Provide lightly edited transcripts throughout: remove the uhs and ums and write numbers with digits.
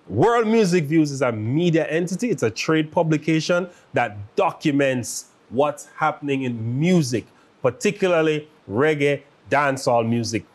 World Music Views is a media entity. It's a trade publication that documents what's happening in music, particularly reggae, dancehall music.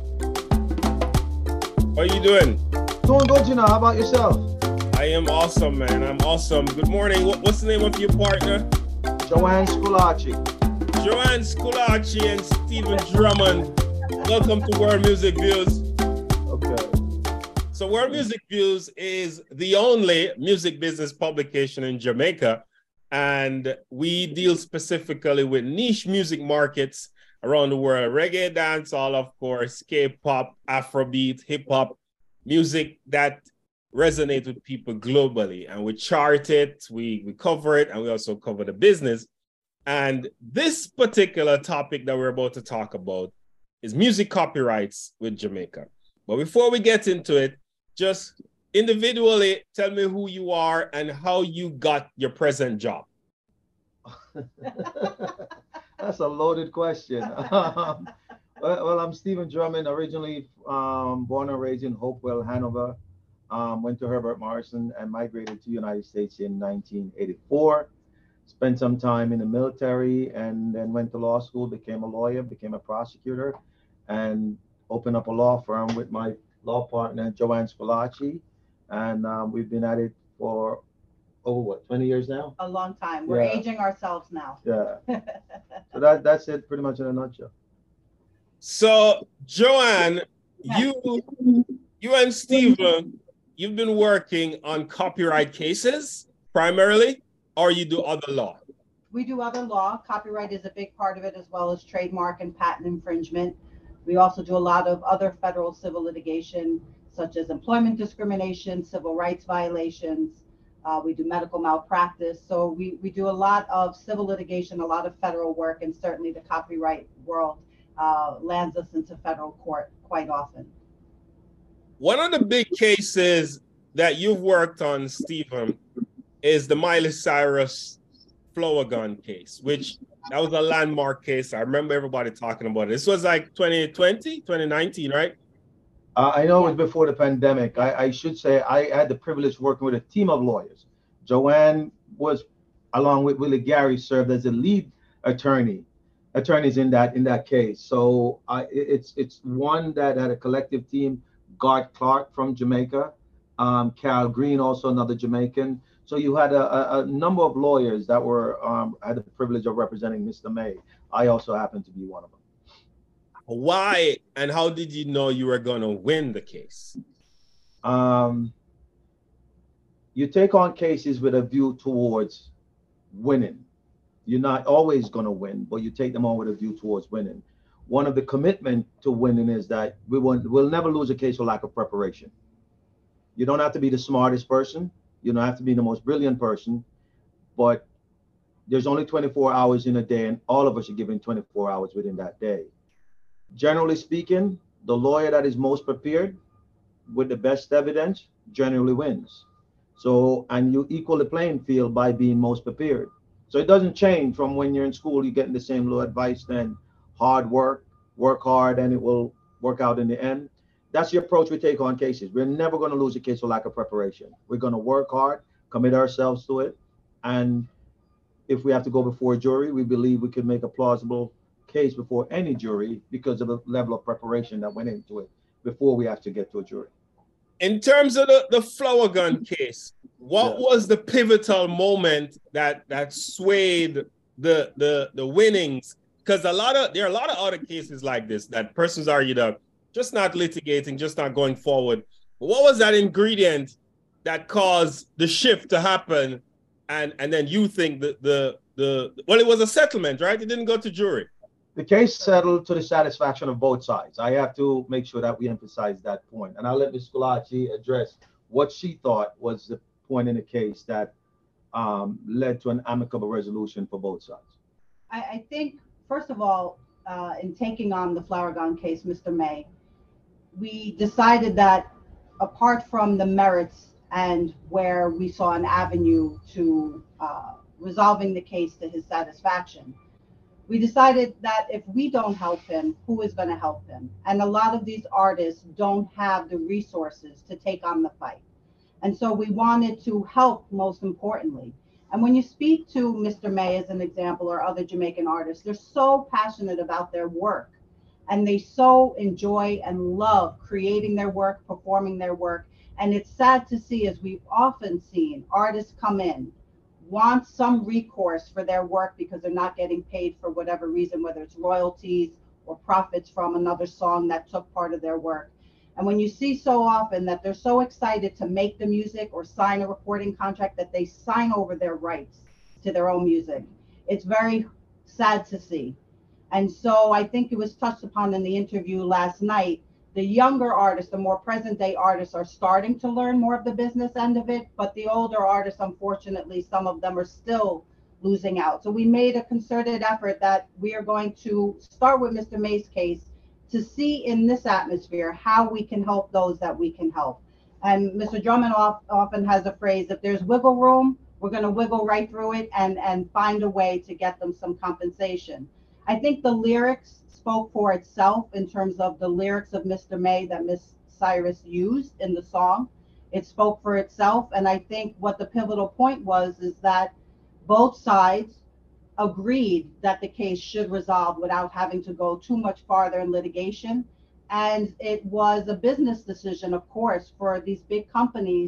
How are you doing? Doing good, you know. How about yourself? I am awesome, man. I'm awesome. Good morning. What's the name of your partner? Joanne Sculaci. Joanne Sculaci and Stephen Drummond. Welcome to World Music Views. Okay. So World Music Views is the only music business publication in Jamaica, and we deal specifically with niche music markets around the world. Reggae, dancehall, of course, K-pop, Afrobeat, hip-hop, music that resonate with people globally. And we chart it, we cover it, and we also cover the business. And this particular topic that we're about to talk about is music copyrights with Jamaica. But before we get into it, just individually tell me who you are and how you got your present job. That's a loaded question. Well, I'm Stephen Drummond, originally born and raised in Hopewell, Hanover. Went to Herbert Morrison and migrated to the United States in 1984. Spent some time in the military and then went to law school, became a lawyer, became a prosecutor, and opened up a law firm with my law partner, Joanne Sculaci. And we've been at it for over 20 years now? A long time. We're aging ourselves now. Yeah. So that's it pretty much in a nutshell. So Joanne, you and Stephen, you've been working on copyright cases primarily, or you do other law? We do other law. Copyright is a big part of it, as well as trademark and patent infringement. We also do a lot of other federal civil litigation, such as employment discrimination, civil rights violations. We do medical malpractice. So we do a lot of civil litigation, a lot of federal work, and certainly the copyright world lands us into federal court quite often. One of the big cases that you've worked on, Stephen, is the Miley Cyrus Flower Gun case, which that was a landmark case. I remember everybody talking about it. This was like 2020, 2019, right? I know it was before the pandemic. I should say I had the privilege of working with a team of lawyers. Joanne was, along with Willie Gary, served as the lead attorneys in that case. So it's one that had a collective team. Garth Clark from Jamaica, Carol Green, also another Jamaican. So you had a number of lawyers that were had the privilege of representing Mr. May. I also happened to be one of them. Why and how did you know you were going to win the case? You take on cases with a view towards winning. You're not always going to win, but you take them on with a view towards winning. One of the commitment to winning is that we'll never lose a case for lack of preparation. You don't have to be the smartest person. You don't have to be the most brilliant person, but there's only 24 hours in a day, and all of us are given 24 hours within that day. Generally speaking, the lawyer that is most prepared with the best evidence generally wins. So, and you equal the playing field by being most prepared. So it doesn't change from when you're in school, you're getting the same law advice, then hard work hard, and it will work out in the end. That's the approach we take on cases. We're never going to lose a case for lack of preparation. We're going to work hard, commit ourselves to it. And if we have to go before a jury, we believe we could make a plausible case before any jury because of the level of preparation that went into it before we have to get to a jury. In terms of the Flower Gun case, what was the pivotal moment that swayed the winnings? Because there are a lot of other cases like this that persons argued up, just not litigating, just not going forward. But what was that ingredient that caused the shift to happen? And then you think well, it was a settlement, right? It didn't go to jury. The case settled to the satisfaction of both sides. I have to make sure that we emphasize that point. And I'll let Ms. Sculaci address what she thought was the point in the case that led to an amicable resolution for both sides. I think, first of all, in taking on the Flower Gun case, Mr. May, we decided that apart from the merits and where we saw an avenue to resolving the case to his satisfaction, we decided that if we don't help him, who is going to help him? And a lot of these artists don't have the resources to take on the fight. And so we wanted to help, most importantly. And when you speak to Mr. May as an example, or other Jamaican artists, they're so passionate about their work, and they so enjoy and love creating their work, performing their work. And it's sad to see, as we've often seen, artists come in, want some recourse for their work because they're not getting paid for whatever reason, whether it's royalties or profits from another song that took part of their work. And when you see so often that they're so excited to make the music or sign a recording contract that they sign over their rights to their own music, it's very sad to see. And so I think it was touched upon in the interview last night. The younger artists, the more present day artists, are starting to learn more of the business end of it, but the older artists, unfortunately, some of them are still losing out. So we made a concerted effort that we are going to start with Mr. May's case to see in this atmosphere how we can help those that we can help. And Mr. Drummond often has a phrase: if there's wiggle room, we're going to wiggle right through it and find a way to get them some compensation. I think the lyrics spoke for itself in terms of the lyrics of Mr. May that Miss Cyrus used in the song. It spoke for itself. And I think what the pivotal point was is that both sides agreed that the case should resolve without having to go too much farther in litigation. And it was a business decision, of course, for these big companies.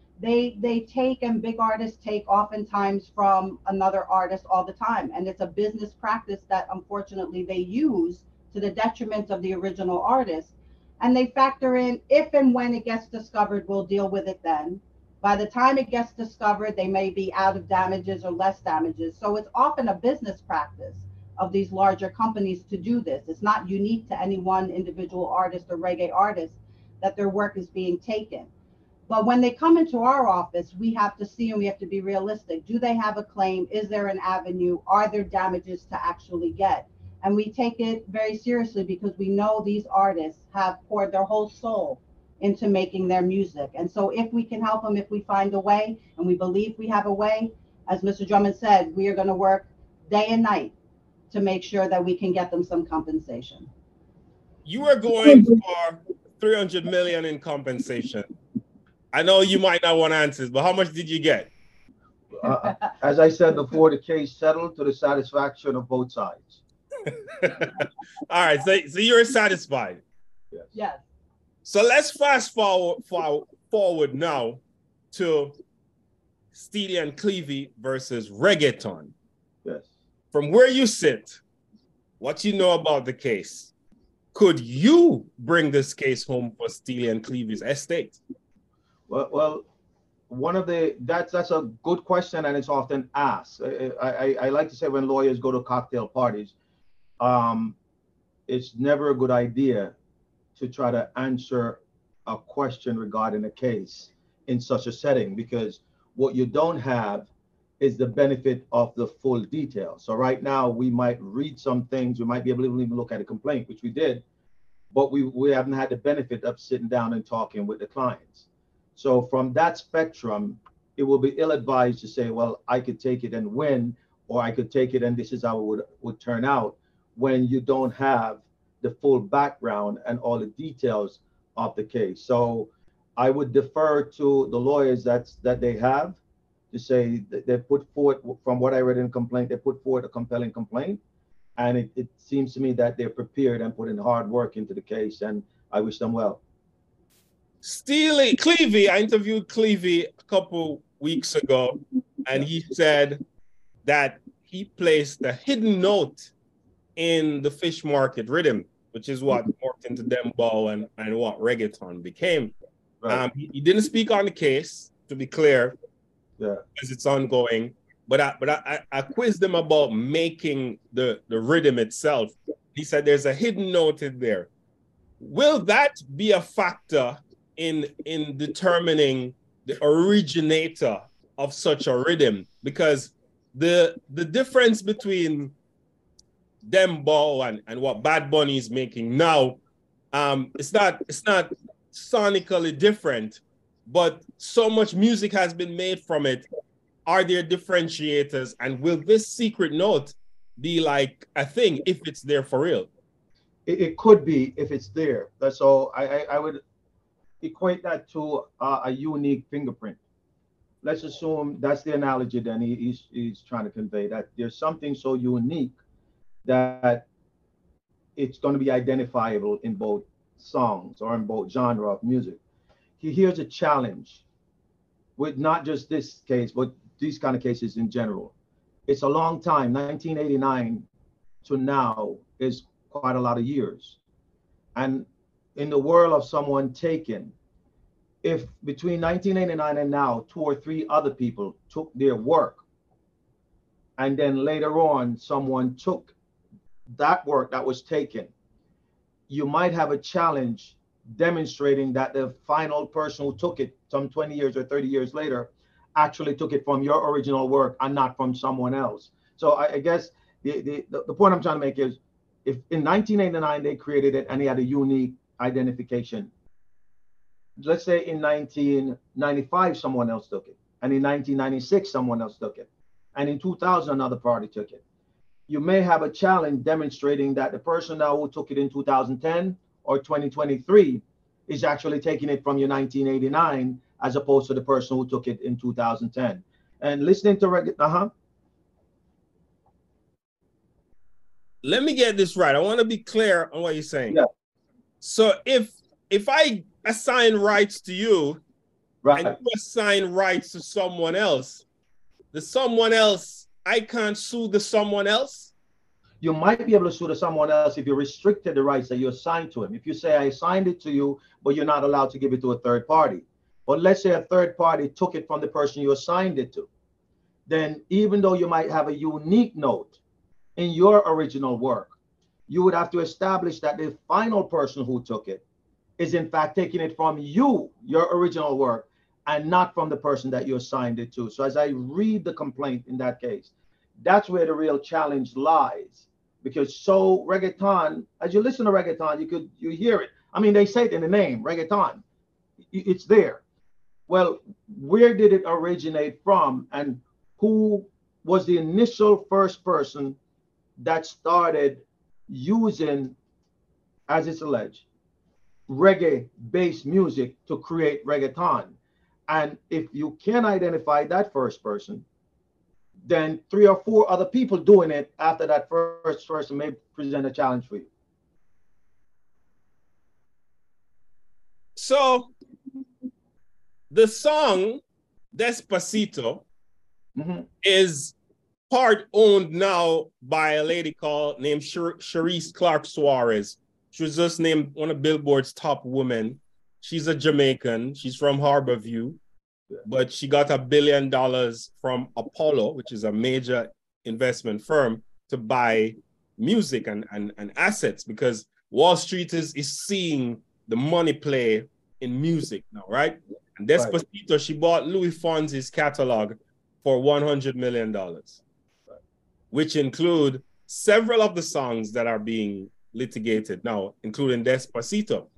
They take, and big artists take oftentimes from another artist all the time. And it's a business practice that unfortunately they use to the detriment of the original artist. And they factor in, if and when it gets discovered, we'll deal with it then. By the time it gets discovered, they may be out of damages or less damages. So it's often a business practice of these larger companies to do this. It's not unique to any one individual artist or reggae artist that their work is being taken. But when they come into our office, we have to see, and we have to be realistic. Do they have a claim? Is there an avenue? Are there damages to actually get? And we take it very seriously because we know these artists have poured their whole soul into making their music. And so if we can help them, if we find a way, and we believe we have a way, as Mr. Drummond said, we are going to work day and night to make sure that we can get them some compensation. You are going for 300 million in compensation. I know you might not want answers, but how much did you get? As I said before, the case settled to the satisfaction of both sides. All right, so you're satisfied. Yes. Yes. So let's fast forward now to Steely and Clevie versus Reggaeton. Yes. From where you sit, what you know about the case, could you bring this case home for Steely and Clevie's estate? Well, that's a good question, and it's often asked. I like to say, when lawyers go to cocktail parties, it's never a good idea to try to answer a question regarding a case in such a setting, because what you don't have is the benefit of the full detail. So right now we might read some things, we might be able to even look at a complaint, which we did, but we haven't had the benefit of sitting down and talking with the clients. So from that spectrum, it will be ill-advised to say, well, I could take it and win, or I could take it and this is how it would turn out, when you don't have the full background and all the details of the case. So I would defer to the lawyers that they have to say that they put forward, from what I read in the complaint, they put forward a compelling complaint. And it seems to me that they're prepared and putting hard work into the case, and I wish them well. Clevie, I interviewed Clevie a couple weeks ago, and he said that he placed a hidden note in the Fish Market rhythm, which is what morphed into Dembow and what reggaeton became. Right. He didn't speak on the case, to be clear, because it's ongoing. But I quizzed him about making the rhythm itself. He said there's a hidden note in there. Will that be a factor in determining the originator of such a rhythm? Because the difference between Dembow and what Bad Bunny is making now, it's not sonically different, but so much music has been made from it. Are there differentiators, and will this secret note be like a thing if it's there for real? It could be if it's there. So I would equate that to a unique fingerprint. Let's assume that's the analogy then he's trying to convey, that there's something so unique that it's going to be identifiable in both songs or in both genre of music. Here's a challenge with not just this case, but these kind of cases in general. It's a long time. 1989 to now is quite a lot of years. And in the world of someone taken, if between 1989 and now, two or three other people took their work, and then later on, someone took that work that was taken, you might have a challenge demonstrating that the final person who took it some 20 years or 30 years later actually took it from your original work and not from someone else. So I guess the point I'm trying to make is, if in 1989 they created it and they had a unique identification, let's say in 1995 someone else took it, and in 1996 someone else took it, and in 2000 another party took it, you may have a challenge demonstrating that the person now who took it in 2010 or 2023 is actually taking it from your 1989 as opposed to the person who took it in 2010. And listening to reggae, Let me get this right. I want to be clear on what you're saying. Yeah. So if I assign rights to you, right, and you assign rights to someone else, the someone else, I can't sue the someone else? You might be able to sue to someone else if you restricted the rights that you assigned to him. If you say, I assigned it to you, but you're not allowed to give it to a third party. But let's say a third party took it from the person you assigned it to. Then even though you might have a unique note in your original work, you would have to establish that the final person who took it is in fact taking it from you, your original work, and not from the person that you assigned it to. So as I read the complaint in that case, that's where the real challenge lies. Because so reggaeton, as you listen to reggaeton, you hear it. I mean, they say it in the name, reggaeton. It's there. Well, where did it originate from, and who was the initial first person that started using, as it's alleged, reggae-based music to create reggaeton? And if you can identify that first person, then 3 or 4 other people doing it after that first person may present a challenge for you. So the song Despacito is part owned now by a lady named Sharice Clark Suarez. She was just named one of Billboard's top women. She's a Jamaican. She's from Harborview, but she got $1 billion from Apollo, which is a major investment firm, to buy music and assets, because Wall Street is seeing the money play in music now, right? And Despacito, right, she bought Louis Fonzi's catalog for $100 million, right, which include several of the songs that are being litigated now, including Despacito.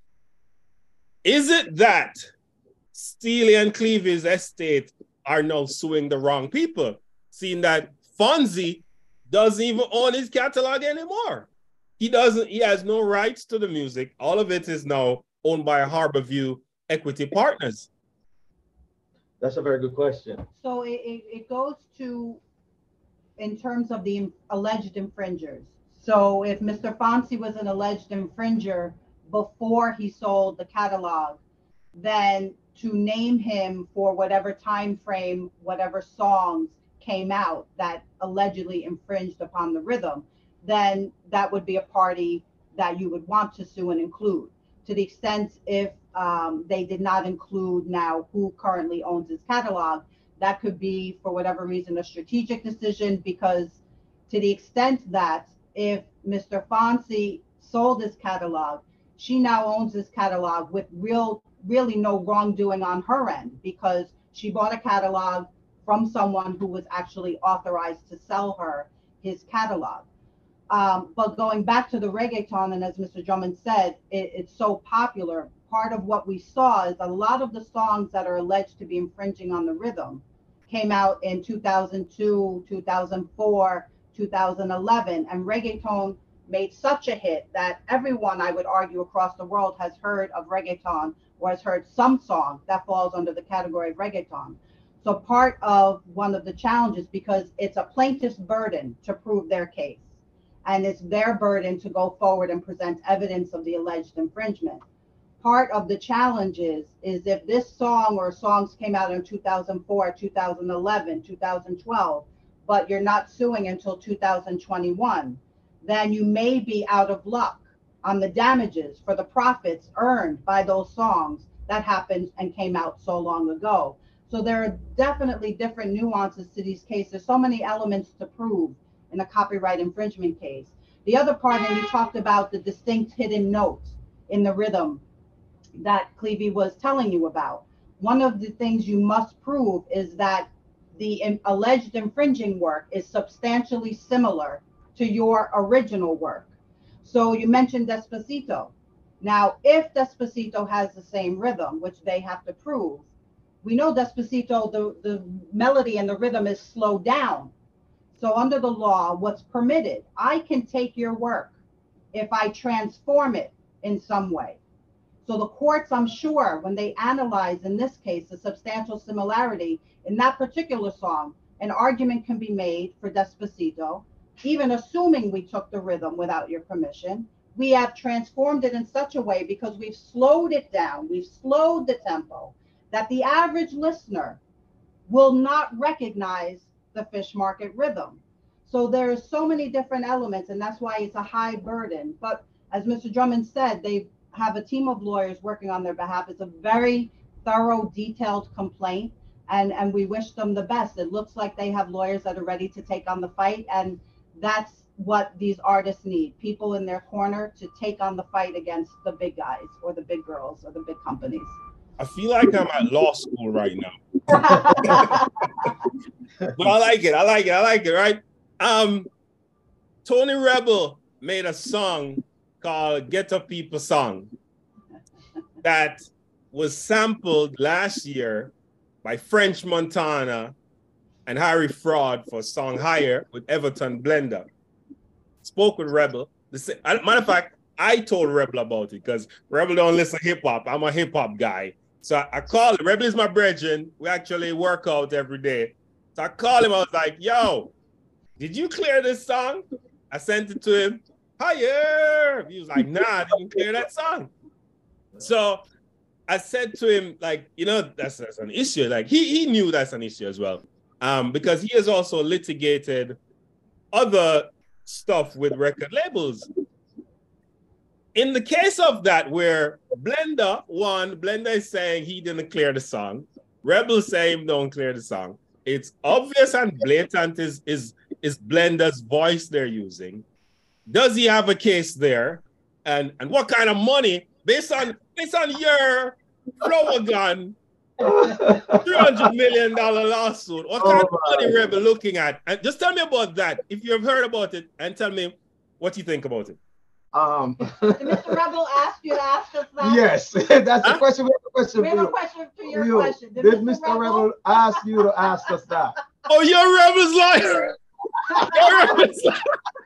Is it that Steely and Cleavy's estate are now suing the wrong people, seeing that Fonzie doesn't even own his catalog anymore? He has no rights to the music. All of it is now owned by Harborview Equity Partners. That's a very good question. So it goes to, in terms of the alleged infringers. So if Mr. Fonzie was an alleged infringer before he sold the catalog, then to name him for whatever time frame, whatever songs came out that allegedly infringed upon the rhythm, then that would be a party that you would want to sue and include. To the extent if they did not include now who currently owns his catalog, that could be, for whatever reason, a strategic decision, because to the extent that if Mr. Fonzie sold his catalog, she now owns his catalog with really no wrongdoing on her end, because she bought a catalog from someone who was actually authorized to sell her his catalog. But going back to the reggaeton, and as Mr. Drummond said, it's so popular. Part of what we saw is a lot of the songs that are alleged to be infringing on the rhythm came out in 2002, 2004, 2011, and reggaeton made such a hit that everyone, I would argue, across the world has heard of reggaeton or has heard some song that falls under the category of reggaeton. So part of one of the challenges, because it's a plaintiff's burden to prove their case, and it's their burden to go forward and present evidence of the alleged infringement. Part of the challenge is if this song or songs came out in 2004, 2011, 2012, but you're not suing until 2021, then you may be out of luck on the damages for the profits earned by those songs that happened and came out so long ago. So there are definitely different nuances to these cases. There's so many elements to prove in a copyright infringement case. The other part, and you talked about the distinct hidden notes in the rhythm that Clevie was telling you about. One of the things you must prove is that the alleged infringing work is substantially similar to your original work. So you mentioned Despacito. Now, if Despacito has the same rhythm, which they have to prove, we know Despacito, the melody and the rhythm is slowed down. So under the law, what's permitted, I can take your work if I transform it in some way. So the courts, I'm sure, when they analyze, in this case, the substantial similarity in that particular song, an argument can be made for Despacito, even assuming we took the rhythm without your permission. We have transformed it in such a way because we've slowed it down, we've slowed the tempo, that the average listener will not recognize the Fish Market rhythm. So there's so many different elements, and that's why it's a high burden. But as Mr. Drummond said, they have a team of lawyers working on their behalf. It's a very thorough, detailed complaint, and we wish them the best. It looks like they have lawyers that are ready to take on the fight, and that's what these artists need, people in their corner to take on the fight against the big guys or the big girls or the big companies. I feel like I'm at law school right now. But I like it, right? Tony Rebel made a song called Ghetto People Song that was sampled last year by French Montana and Harry Fraud for song Higher with Everton Blender. Spoke with Rebel. Matter of fact, I told Rebel about it because Rebel don't listen to hip hop. I'm a hip hop guy. So I called him. Rebel is my brethren. We actually work out every day. So I called him. I was like, yo, did you clear this song? I sent it to him. Higher. He was like, nah, I didn't clear that song. So I said to him, like, you know, that's an issue. Like he knew that's an issue as well. Because he has also litigated other stuff with record labels. In the case of that, where Blender is saying he didn't clear the song, Rebel saying don't clear the song. It's obvious and blatant is Blender's voice they're using. Does he have a case there? And what kind of money based on your flower gun $300 million lawsuit? What kind of money Rebel looking at? And just tell me about that if you've heard about it, and tell me what you think about it. Did Mr. Rebel ask you to ask us that? Yes, that's the question. We have a question. We have a question to your question. Did Mr. Rebel ask you to ask us that? Oh, you're Rebel's lawyer. You're Rebel's lawyer.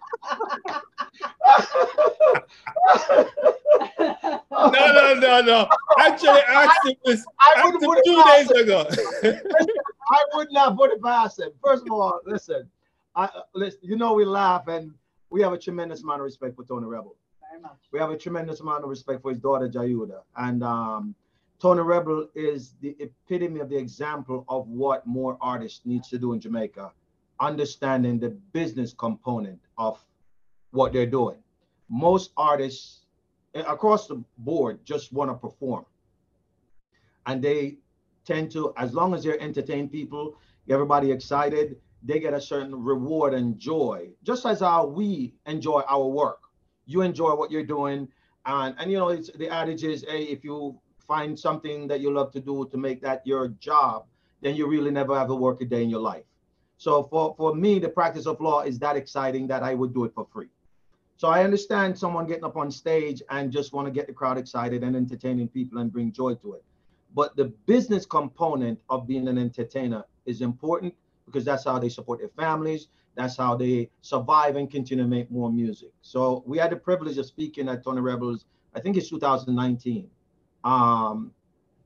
No. Actually, I asked him this 2 days ago. I would not put it past him. First of all, listen, you know, we laugh and we have a tremendous amount of respect for Tony Rebel. Very much. We have a tremendous amount of respect for his daughter, Jayuda. And Tony Rebel is the epitome of the example of what more artists needs to do in Jamaica, understanding the business component of what they're doing. Most artists across the board just want to perform. And they tend to, as long as they're entertaining people, get everybody excited, they get a certain reward and joy, just as how we enjoy our work. You enjoy what you're doing. And you know, it's, the adage is, hey, if you find something that you love to do to make that your job, then you really never have to work a day in your life. So for me, the practice of law is that exciting that I would do it for free. So I understand someone getting up on stage and just want to get the crowd excited and entertaining people and bring joy to it. But the business component of being an entertainer is important, because that's how they support their families. That's how they survive and continue to make more music. So we had the privilege of speaking at Tony Rebel's, I think it's 2019.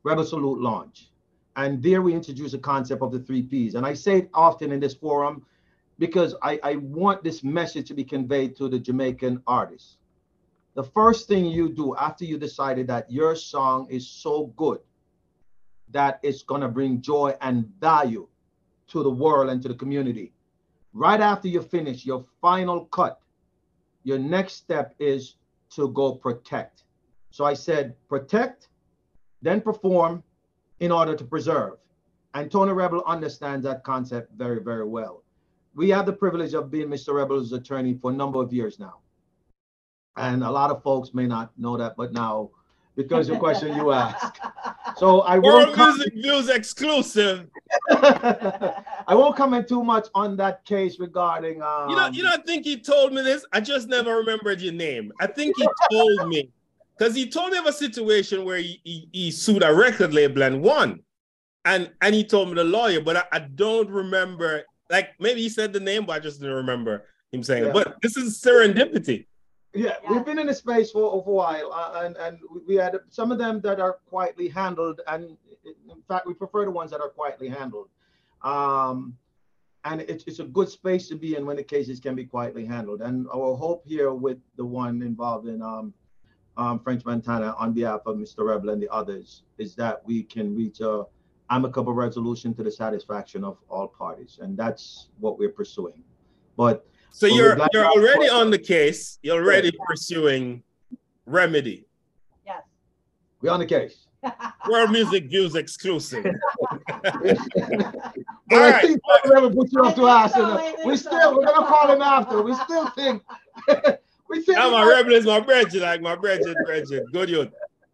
Rebel Salute launch. And there we introduce the concept of the 3 Ps. And I say it often in this forum because I want this message to be conveyed to the Jamaican artists. The first thing you do after you decided that your song is so good that it's going to bring joy and value to the world and to the community, right after you finish your final cut, your next step is to go protect. So I said, protect, then perform in order to preserve. And Tony Rebel understands that concept very, very well. We have the privilege of being Mr. Rebel's attorney for a number of years now. And a lot of folks may not know that, but now, because the question you asked. So I won't World Music Views exclusive. I won't comment too much on that case regarding I think he told me this. I just never remembered your name. I think he told me, because he told me of a situation where he sued a record label and won. And he told me the lawyer, but I don't remember. Like, maybe he said the name, but I just didn't remember him saying it. But this is serendipity. Yeah, we've been in the space for a while, and we had some of them that are quietly handled, and in fact, we prefer the ones that are quietly handled. And it's a good space to be in when the cases can be quietly handled. And our hope here with the one involved in French Montana on behalf of Mr. Rebel and the others is that we can reach a amicable resolution to the satisfaction of all parties, and that's what we're pursuing. But so you're already on the case. You're already pursuing remedy. Yes. We're on the case. World Music Views exclusive. All right. I think we'll put you up to us. We're gonna call him after. We still think. Now my Rebel is my brethren, like my brethren. Good youth.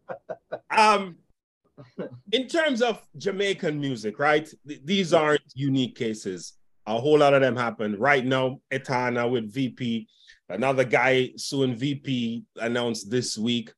In terms of Jamaican music, right? These aren't unique cases. A whole lot of them happen right now. Etana with VP, another guy suing VP announced this week.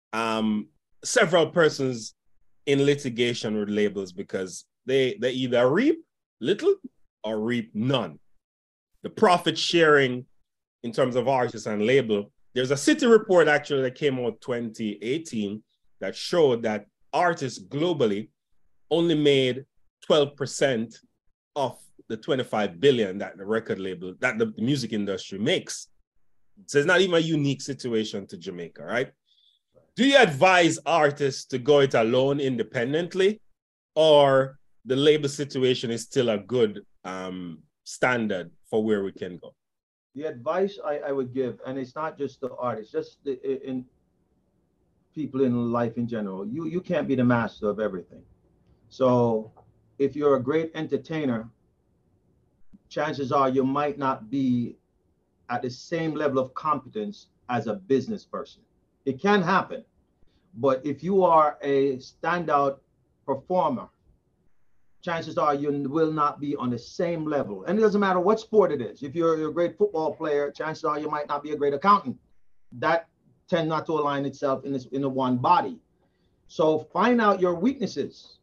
Several persons in litigation with labels because they either reap little or reap none. The profit sharing in terms of artists and label. There's a city report actually that came out 2018 that showed that artists globally only made 12% of the 25 billion that the record label, that the music industry makes. So it's not even a unique situation to Jamaica, right? Do you advise artists to go it alone independently, or the label situation is still a good standard for where we can go? The advice I would give, and it's not just the artists, just in people in life in general, you can't be the master of everything. So if you're a great entertainer, chances are you might not be at the same level of competence as a business person. It can happen, but if you are a standout performer, chances are you will not be on the same level. And it doesn't matter what sport it is. If you're a great football player, chances are you might not be a great accountant. That tends not to align itself in the one body. So find out your weaknesses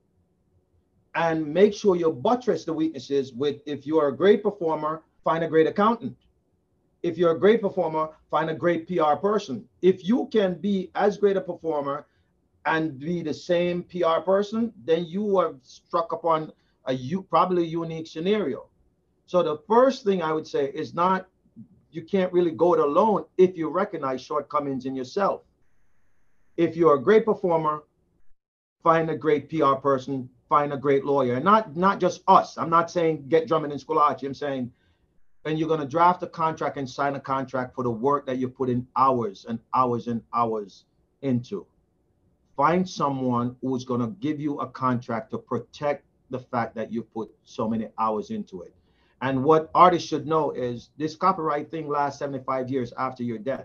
and make sure you buttress the weaknesses with, if you're a great performer, find a great accountant. If you're a great performer, find a great PR person. If you can be as great a performer and be the same PR person, then you have struck upon probably a unique scenario. So the first thing I would say is not, you can't really go it alone if you recognize shortcomings in yourself. If you're a great performer, find a great PR person, find a great lawyer. And not just us. I'm not saying get Drummond and Squillace. I'm saying, and you're going to draft a contract and sign a contract for the work that you put in hours and hours and hours into. Find someone who's going to give you a contract to protect the fact that you put so many hours into it. And what artists should know is this copyright thing lasts 75 years after your death.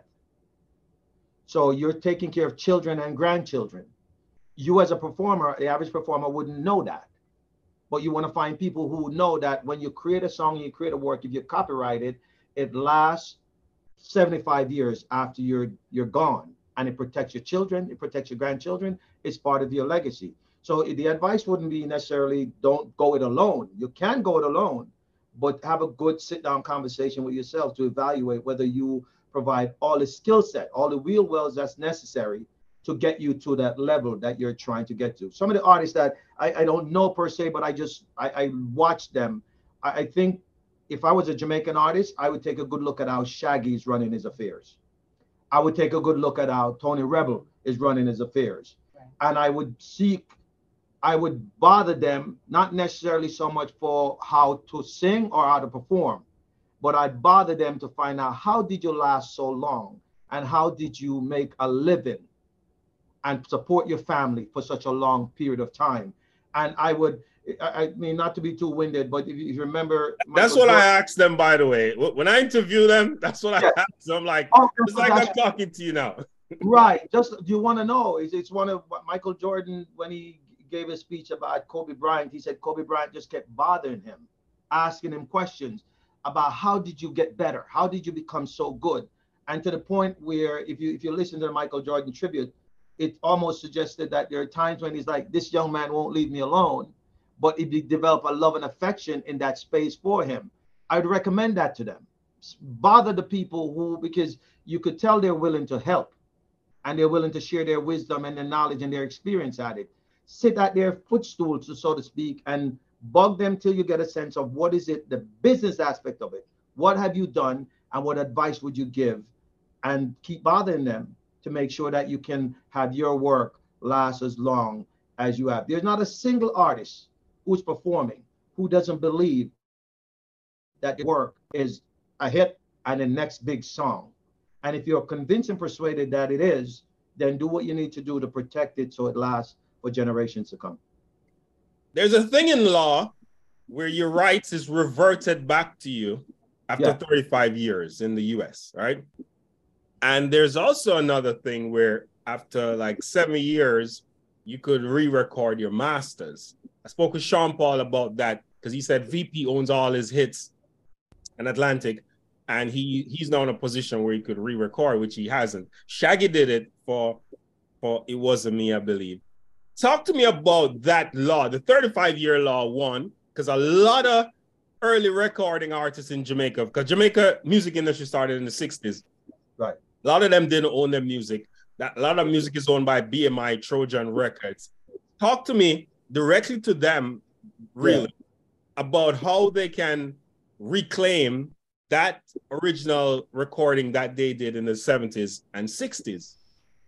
So you're taking care of children and grandchildren. You as a performer, the average performer wouldn't know that. But you want to find people who know that when you create a song, you create a work, if you copyright it, it lasts 75 years after you're gone. And it protects your children, it protects your grandchildren, it's part of your legacy. So the advice wouldn't be necessarily don't go it alone. You can go it alone, but have a good sit-down conversation with yourself to evaluate whether you provide all the skill set, all the wheel wells that's necessary to get you to that level that you're trying to get to. Some of the artists that I don't know per se, but I watch them. I think if I was a Jamaican artist, I would take a good look at how Shaggy's running his affairs. I would take a good look at how Tony Rebel is running his affairs. Right. And I would bother them, not necessarily so much for how to sing or how to perform, but I'd bother them to find out, how did you last so long? And how did you make a living and support your family for such a long period of time? And I mean, not to be too winded, but if you remember, that's what I asked them, by the way. When I interview them, that's what I asked them. Like, it's like I'm talking to you now. Right. Just, do you want to know? It's one of Michael Jordan, when he gave a speech about Kobe Bryant, he said Kobe Bryant just kept bothering him, asking him questions about how did you get better? How did you become so good? And to the point where, if you listen to the Michael Jordan tribute, it almost suggested that there are times when he's like, this young man won't leave me alone. But if you develop a love and affection in that space for him, I would recommend that to them. Bother the people who, because you could tell they're willing to help and they're willing to share their wisdom and their knowledge and their experience at it. Sit at their footstools, so to speak, and bug them till you get a sense of what is it, the business aspect of it. What have you done and what advice would you give? And keep bothering them to make sure that you can have your work last as long as you have. There's not a single artist who's performing who doesn't believe that their work is a hit and the next big song. And if you're convinced and persuaded that it is, then do what you need to do to protect it so it lasts for generations to come. There's a thing in law where your rights is reverted back to you after 35 years in the US, right? And there's also another thing where after like 7 years, you could re-record your masters. I spoke with Sean Paul about that because he said VP owns all his hits in Atlantic, and he's now in a position where he could re-record, which he hasn't. Shaggy did it for It Wasn't Me, I believe. Talk to me about that law, the 35-year law, one, because a lot of early recording artists in Jamaica, because Jamaica music industry started in the 60s. Right. A lot of them didn't own their music. A lot of music is owned by BMI, Trojan Records. Talk to me directly to them, really, about how they can reclaim that original recording that they did in the 70s and 60s.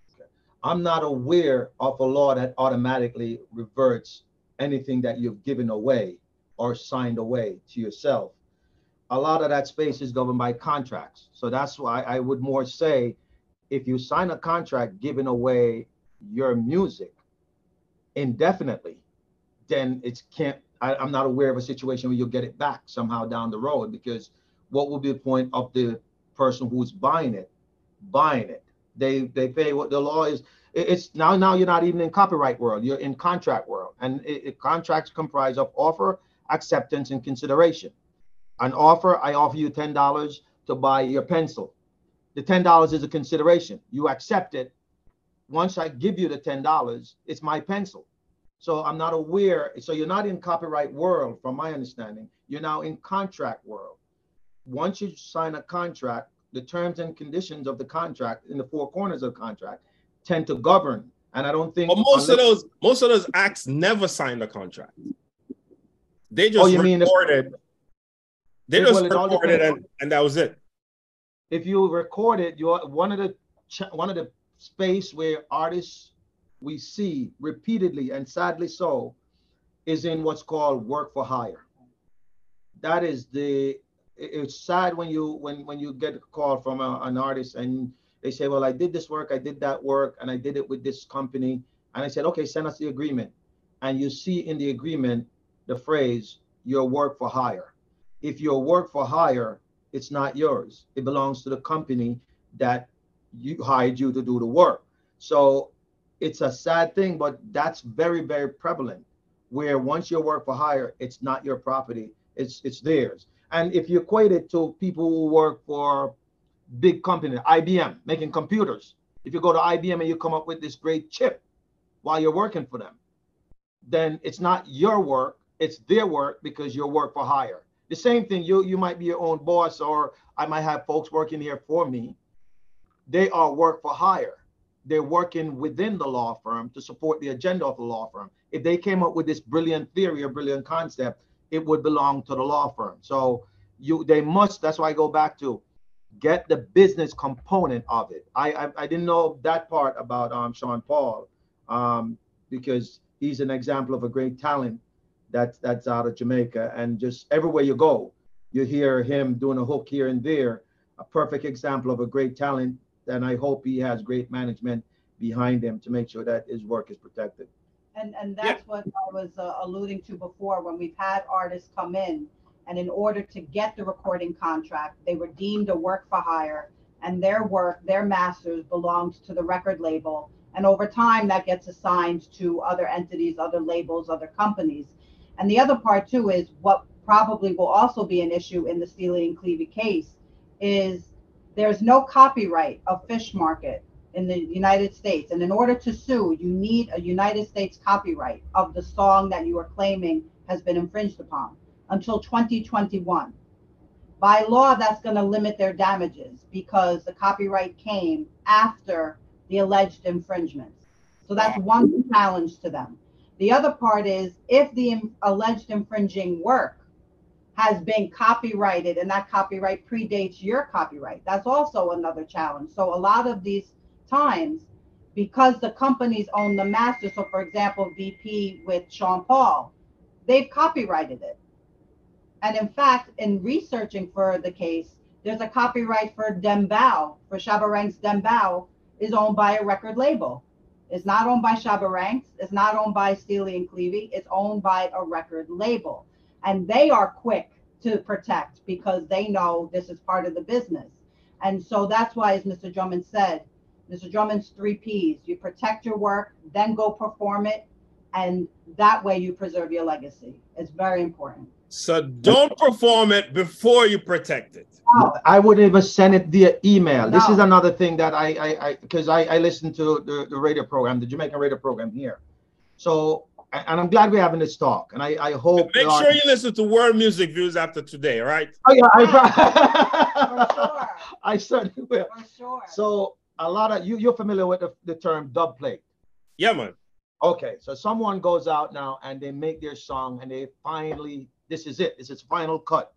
I'm not aware of a law that automatically reverts anything that you've given away or signed away to yourself. A lot of that space is governed by contracts. So that's why I would more say, if you sign a contract giving away your music indefinitely, then I'm not aware of a situation where you'll get it back somehow down the road, because what will be the point of the person who's buying it? They pay what the law is. It's now you're not even in copyright world, you're in contract world. And contracts comprise of offer, acceptance, and consideration. An offer, I offer you $10 to buy your pencil. The $10 is a consideration. You accept it. Once I give you the $10, it's my pencil. So I'm not aware. So you're not in copyright world, from my understanding. You're now in contract world. Once you sign a contract, the terms and conditions of the contract in the four corners of the contract tend to govern. And I don't think. But most of those acts never signed a contract. They just recorded. They just recorded and that was it. If you record it, you're one of the space where artists we see repeatedly, and sadly so, is in what's called work for hire. That is it's sad when you get a call from an artist and they say, well, I did this work, I did that work, and I did it with this company. And I said, okay, send us the agreement. And you see in the agreement the phrase, your work for hire. If your work for hire, it's not yours. It belongs to the company that you hired you to do the work. So it's a sad thing, but that's very, very prevalent, where once you work for hire, it's not your property, it's theirs. And if you equate it to people who work for big company, IBM, making computers, if you go to IBM and you come up with this great chip while you're working for them, then it's not your work, it's their work, because you work for hire. The same thing, you might be your own boss, or I might have folks working here for me. They are work for hire. they're working within the law firm to support the agenda of the law firm. If they came up with this brilliant theory or brilliant concept, it would belong to the law firm. So they must, that's why I go back to get the business component of it. I didn't know that part about Sean Paul, because he's an example of a great talent that's out of Jamaica. And just everywhere you go, you hear him doing a hook here and there, a perfect example of a great talent. And I hope he has great management behind him to make sure that his work is protected. And that's what I was alluding to before, when we've had artists come in, and in order to get the recording contract, they were deemed a work for hire, and their work, their masters, belonged to the record label. And over time, that gets assigned to other entities, other labels, other companies. And the other part too is what probably will also be an issue in the Steely and Clevie case is there's no copyright of Fish Market in the United States. And in order to sue, you need a United States copyright of the song that you are claiming has been infringed upon until 2021. By law, that's going to limit their damages because the copyright came after the alleged infringements. So that's one challenge to them. The other part is if the alleged infringing work has been copyrighted and that copyright predates your copyright, that's also another challenge. So a lot of these times, because the companies own the master, so for example, BP with Sean Paul, they've copyrighted it. And in fact, in researching for the case, there's a copyright for Dembow, for Shabba Ranks. Dembow is owned by a record label. It's not owned by Shabba Ranks. It's not owned by Steely and Clevie. It's owned by a record label. And they are quick to protect because they know this is part of the business. And so that's why, as Mr. Drummond said, Mr. Drummond's 3 Ps, you protect your work, then go perform it, and that way you preserve your legacy. It's very important. So don't perform it before you protect it. I wouldn't even send it via email. No. This is another thing that because I listen to the radio program, the Jamaican radio program here. So, and I'm glad we're having this talk. And I hope. Make sure you listen to World Music Views after today, right? Oh, yeah. For sure. I certainly will. For sure. So, a lot of you're familiar with the term dub plate. Yeah, man. Okay. So, someone goes out now and they make their song and they finally, this is it. This is final cut.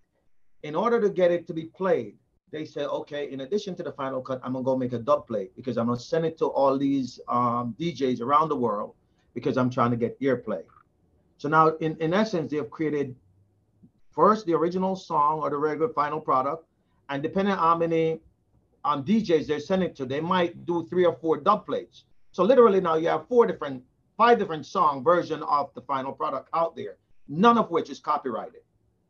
In order to get it to be played, they say, okay, in addition to the final cut, I'm going to go make a dub plate because I'm going to send it to all these DJs around the world because I'm trying to get earplay. So now, in essence, they have created first the original song or the regular final product. And depending on how many DJs they're sending to, they might do 3 or 4 dub plates. So literally now you have 5 different song version of the final product out there, none of which is copyrighted.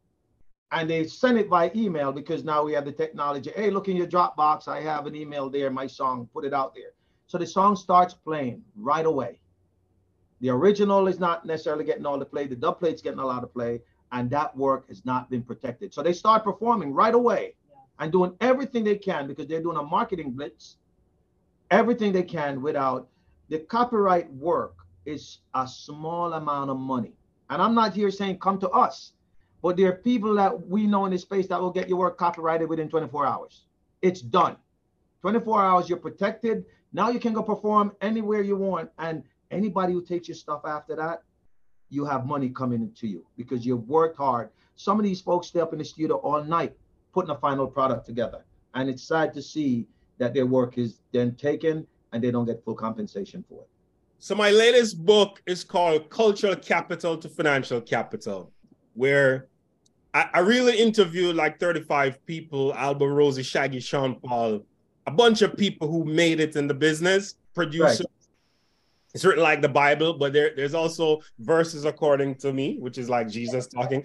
And they send it by email because now we have the technology. Hey, look in your Dropbox. I have an email there, my song, put it out there. So the song starts playing right away. The original is not necessarily getting all the play. The dub plate's getting a lot of play, and that work has not been protected. So they start performing right away and doing everything they can because they're doing a marketing blitz, everything they can without the copyright work is a small amount of money. And I'm not here saying come to us. But there are people that we know in this space that will get your work copyrighted within 24 hours. It's done. 24 hours, you're protected. Now you can go perform anywhere you want. And anybody who takes your stuff after that, you have money coming into you because you've worked hard. Some of these folks stay up in the studio all night putting a final product together. And it's sad to see that their work is then taken and they don't get full compensation for it. So my latest book is called Cultural Capital to Financial Capital, where I really interviewed like 35 people, Alba Rosie, Shaggy, Sean Paul, a bunch of people who made it in the business, producers. Right. It's written like the Bible, but there's also verses according to me, which is like Jesus talking.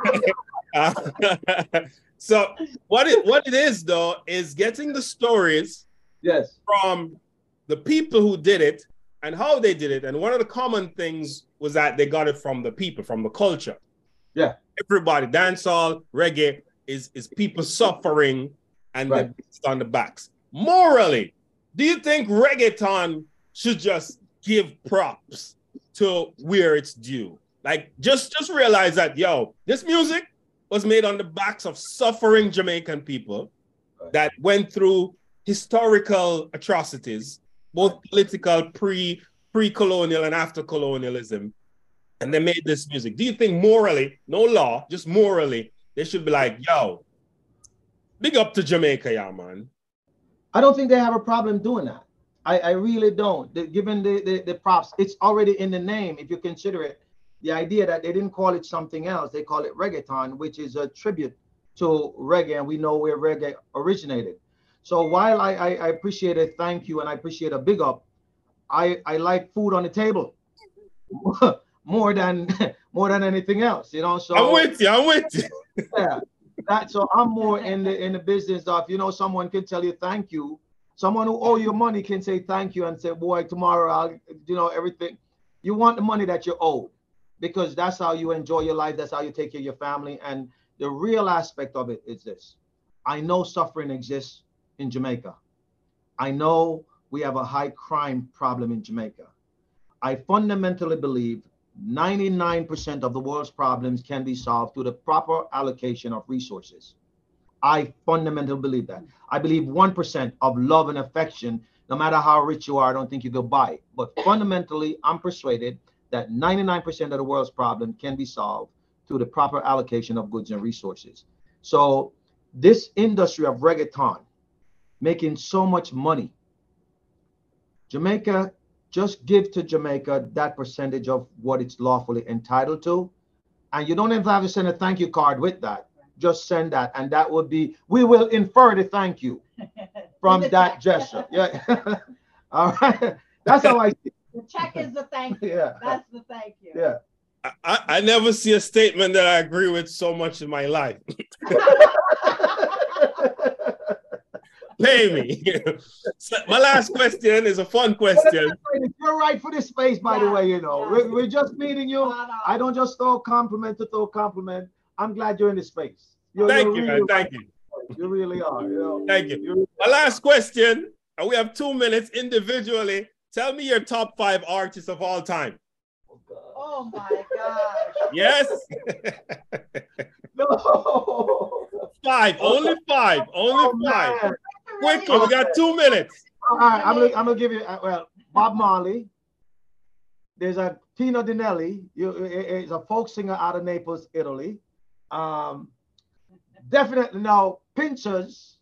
So what it is, though, is getting the stories from the people who did it and how they did it. And one of the common things was that they got it from the people, from the culture. Yeah. Everybody, dancehall, reggae is people suffering and they're based on the backs. Morally, do you think reggaeton should just give props to where it's due? Like, just realize that, this music was made on the backs of suffering Jamaican people that went through historical atrocities both political pre-colonial and after colonialism, and they made this music. Do you think morally, no law, just morally, they should be like, yo, big up to Jamaica, yeah, man? I don't think they have a problem doing that. I really don't. Given the props, it's already in the name. If you consider it, the idea that they didn't call it something else, they call it reggaeton, which is a tribute to reggae, and we know where reggae originated. So while I appreciate a thank you and I appreciate a big up, I like food on the table more than anything else, you know. So I'm with you. Yeah. So I'm more in the business of, you know, someone can tell you thank you. Someone who owe you money can say thank you and say, boy, tomorrow I'll, you know, everything. You want the money that you owe, because that's how you enjoy your life. That's how you take care of your family. And the real aspect of it is this. I know suffering exists in Jamaica. I know we have a high crime problem in Jamaica. I fundamentally believe 99% of the world's problems can be solved through the proper allocation of resources. I fundamentally believe that. I believe 1% of love and affection, no matter how rich you are, I don't think you could buy it. But fundamentally, I'm persuaded that 99% of the world's problem can be solved through the proper allocation of goods and resources. So this industry of reggaeton making so much money, Jamaica, just give to Jamaica that percentage of what it's lawfully entitled to. And you don't even have to send a thank you card with that. Just send that. And that would be, we will infer the thank you from that gesture. Yeah. All right. That's how I see it. The check is the thank you. Yeah. That's the thank you. Yeah. I never see a statement that I agree with so much in my life. Pay me. So my last question is a fun question. You're right for this space, by the way, you know. Yeah. We're just meeting you. I don't just throw compliment to throw compliment. I'm glad you're in this space. Thank you, man. Thank you. You really are. You know? Thank you. My last question, and we have 2 minutes individually. Tell me your top 5 artists of all time. Oh my gosh. Yes? No. 5. Only 5. Only 5. Quickly, we got 2 minutes. All right, I'm gonna give you, well, Bob Marley. There's a Pino Donnelly. He's a folk singer out of Naples, Italy. Definitely no Pinchers.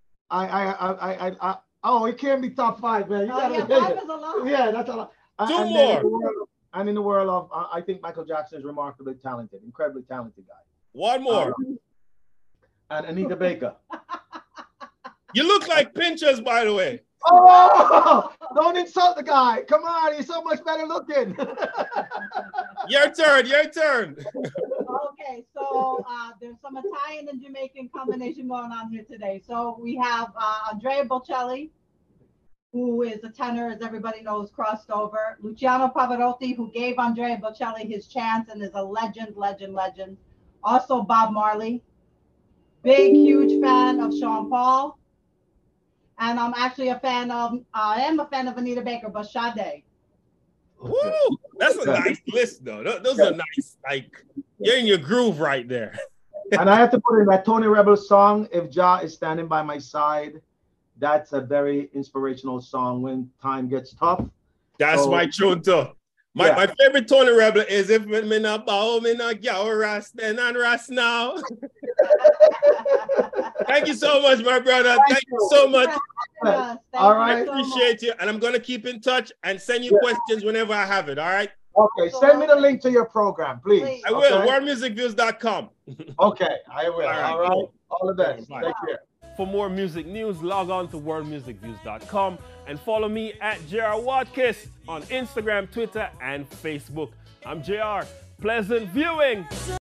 Oh, it can't be top 5, man. You gotta, 5 is a lot. Yeah, that's a lot. 2 more. And in the world of, I think Michael Jackson is remarkably talented, incredibly talented guy. 1 more. And Anita Baker. You look like Pinchers, by the way. Oh, don't insult the guy. Come on, he's so much better looking. Your turn. Okay, so there's some Italian and Jamaican combination going on here today. So we have Andrea Bocelli, who is a tenor, as everybody knows, crossed over. Luciano Pavarotti, who gave Andrea Bocelli his chance and is a legend. Also Bob Marley. Big, huge fan of Sean Paul. And I'm actually I am a fan of Anita Baker, but Sade. Woo! That's a nice list, though. Those are nice. Like, you're in your groove right there. And I have to put in that Tony Rebel song, If Jah is Standing by My Side. That's a very inspirational song when time gets tough. That's my tune, too. My favorite Tony Rebel is If Me Not Bow, Me Not Gow, Ras, Then and Ras Now. Thank you so much, my brother. Thank you so much. All right. I appreciate you. And I'm going to keep in touch and send you questions whenever I have it. All right. Okay. Send me the link to your program, please. I will. WorldMusicViews.com. Okay. I will. All right. All the best. Bye. Take care. For more music news, log on to WorldMusicViews.com and follow me at JR Watkis on Instagram, Twitter, and Facebook. I'm JR. Pleasant viewing.